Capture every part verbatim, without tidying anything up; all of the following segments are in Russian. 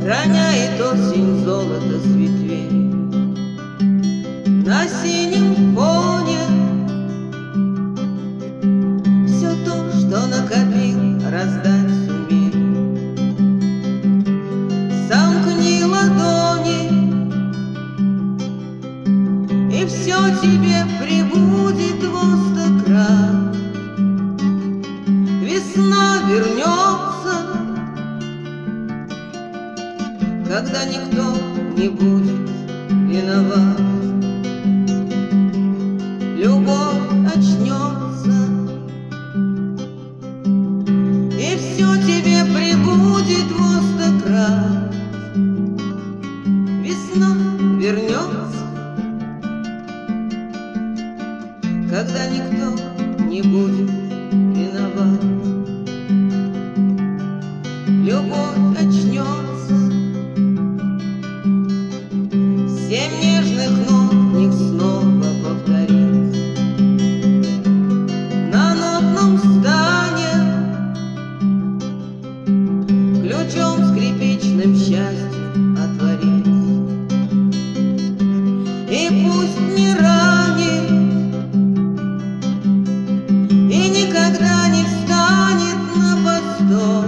Роняет осень золото с ветвей на синем фоне. Все то, что накопил, раздать сумей. Сомкни ладони, и все тебе прибудет во сто крат. Весна вернется, когда никто не будет виноват. Любовь очнется, и все тебе прибудет во сто крат. Весна вернется, когда никто не будет виноват. Любовь очнется, семь нежных нот в них снова повторится. На нотном стане ключом скрипичным счастье отворится. И пусть не ранит, и никогда не встанет на постой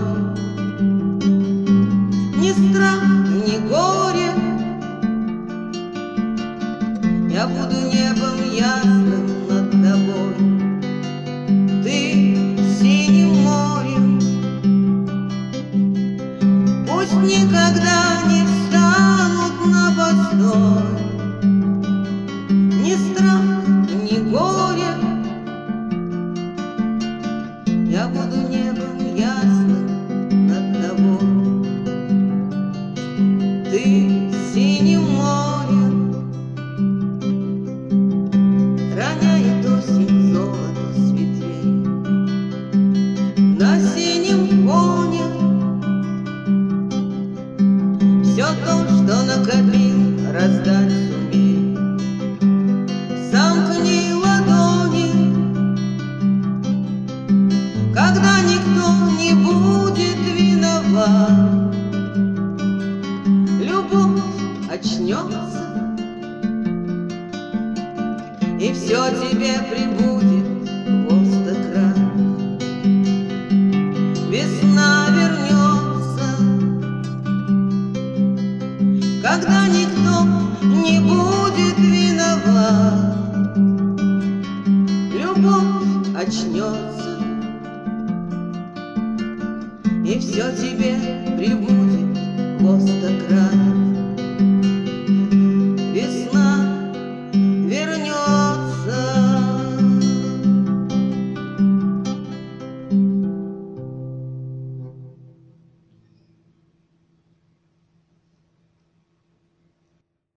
ни страх, ни горе. Я буду небом ясным над тобой, ты синим морем. Пусть никогда не встанут на постой ни страх, ни горе. Я буду небом ясным над тобой, ты синим морем. Роняет осень золото с ветвей на синем фоне. Все то, что накопил, раздать сумей. Сомкни ладони, когда никто не будет виноват. Любовь очнется, и все тебе прибудет во сто крат. Весна вернется, когда никто не будет виноват. Любовь очнется, и все тебе прибудет во сто крат.